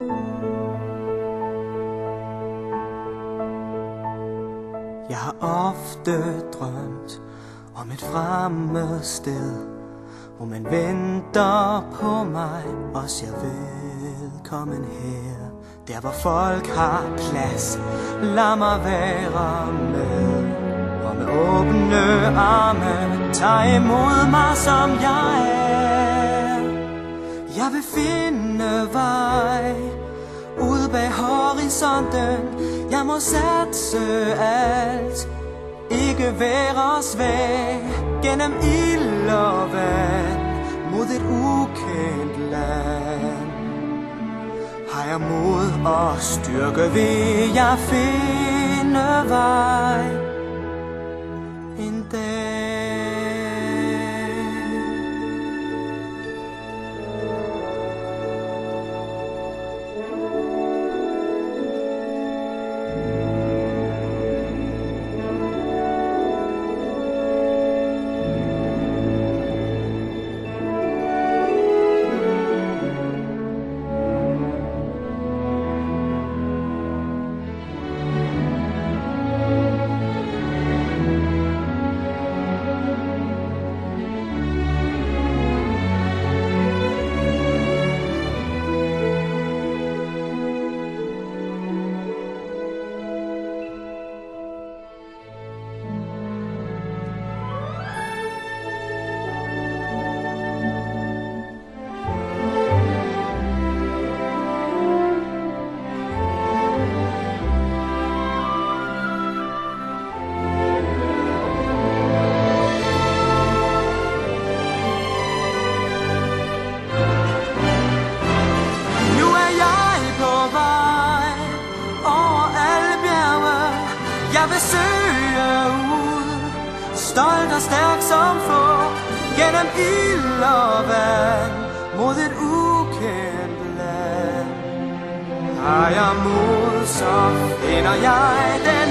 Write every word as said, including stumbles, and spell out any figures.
Jeg har ofte drømt om et fremmed sted, hvor man venter på mig og siger velkommen her. Der hvor folk har plads, lad mig være med. Og med åbne arme, tag imod mig som jeg er. Jeg vil finde vej ude bag horisonten. Jeg må satse alt, ikke være svag. Gennem ild og vand, mod et ukendt land. Har jeg mod og styrke, vil jeg finde vej en dag. Jeg vil søge ud, stolt og stærk som få, gennem ild og vand, mod et ukendt land. Har jeg mod, så finder jeg det.